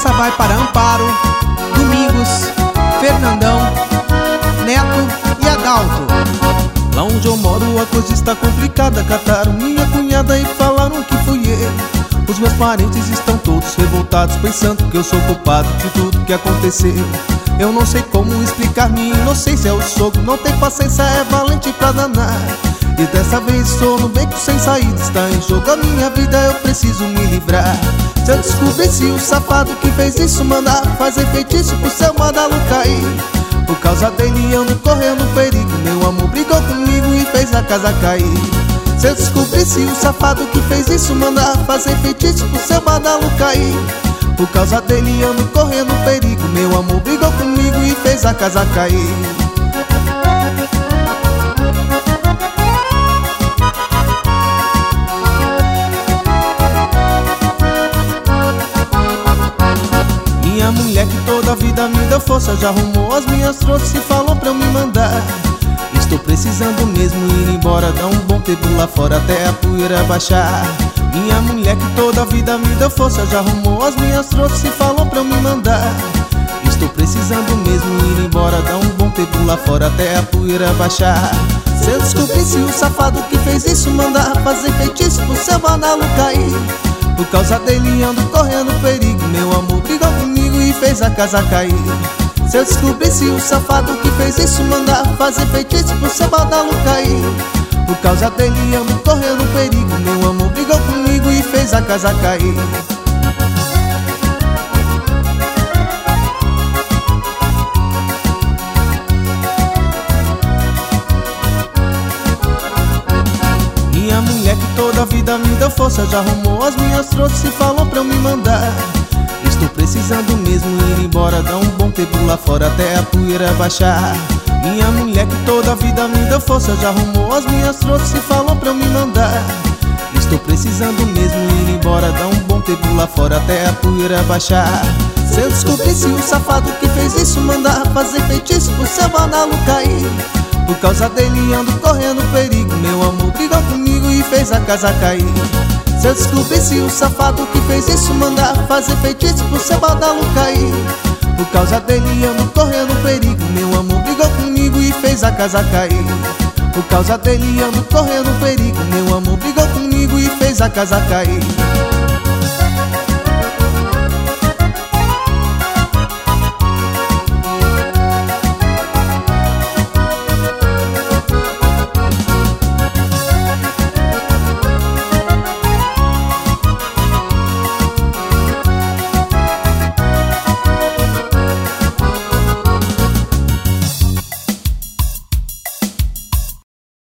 Essa vai para Amparo, Domingos, Fernandão, Neto e Adalto. Lá onde eu moro a coisa está complicada. Cataram minha cunhada e falaram que fui eu. Os meus parentes estão todos revoltados, pensando que eu sou culpado de tudo que aconteceu. Eu não sei como explicar minha inocência. O sogro não tem paciência, é valente pra danar. E dessa vez sou no beco sem saída. Está em jogo a minha vida, eu preciso me livrar. Se eu descobrisse o safado que fez isso, mandar fazer feitiço pro seu mandá-lo cair. Por causa dele ando correndo perigo. Meu amor brigou comigo e fez a casa cair. Se eu descobrisse o safado que fez isso, mandar fazer feitiço pro seu mandá-lo cair. Por causa dele ando correndo perigo. Meu amor brigou comigo e fez a casa cair. Minha mulher que toda a vida me deu força, já arrumou as minhas trouxas e falou pra eu me mandar. Estou precisando mesmo ir embora, dar um bom tempo lá fora até a poeira baixar. Minha mulher que toda a vida me deu força, já arrumou as minhas trouxas e falou pra eu me mandar. Estou precisando mesmo ir embora, dar um bom tempo lá fora até a poeira baixar. Se eu descobrisse o safado que fez isso, mandar fazer feitiço pro seu mandá-lo cair. Por causa dele ando correndo perigo. Meu amor brigou comigo e fez a casa cair. Se eu descobrisse o safado que fez isso, mandar fazer feitiço pro seu mandá-lo cair. Por causa dele ando correndo perigo. Meu amor brigou comigo e fez a casa cair. Minha mulher que toda a vida me deu força, já arrumou as minhas trouxas e falou pra eu me mandar. Estou precisando mesmo ir embora, dar um bom tempo lá fora até a poeira baixar. Minha mulher que toda a vida me deu força, já arrumou as minhas trouxas e falou pra eu me mandar. Estou precisando mesmo ir embora, dar um bom tempo lá fora até a poeira baixar. Se eu descobrisse o safado que fez isso, mandar fazer feitiço pro seu mandá-lo cair. Por causa dele ando correndo perigo. Meu amor brigou comigo e fez a casa cair. Se eu descobrisse o safado que fez isso, mandar fazer feitiço pro seu mandá-lo cair. Por causa dele ando correndo perigo. Meu amor brigou comigo e fez a casa cair. Por causa dele ando correndo perigo. Meu amor brigou comigo e fez a casa cair.